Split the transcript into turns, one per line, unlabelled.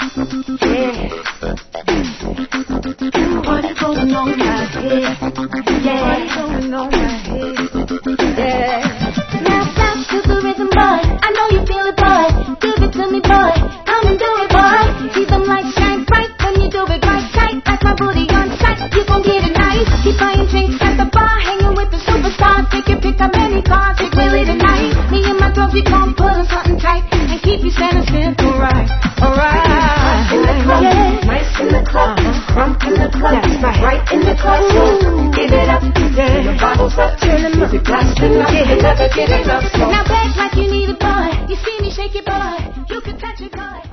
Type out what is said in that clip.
Yeah. What's going on right here? Yeah. What's going on right here? Yeah. Now stop to the rhythm, boy. I know you feel it, boy. Give it to me, boy. Come and do it, boy. See them lights shine bright when you do it right tight. Like my booty on sight. You gon' get it nice. Keep buying drinks at the bar, hanging with the superstars. Take your pick up any car, take Willie tonight. Me and my girls, we gon' put on something tight and keep you standing still. Alright, alright.
Nice in the club, yeah. Nice in the club, crump in the club, right in the club. So give it up, yeah. The bottles up, turn them up, blasting up, yeah. Never get enough.
Now back like you need a boy. You see me shake it, boy. You can touch it, boy.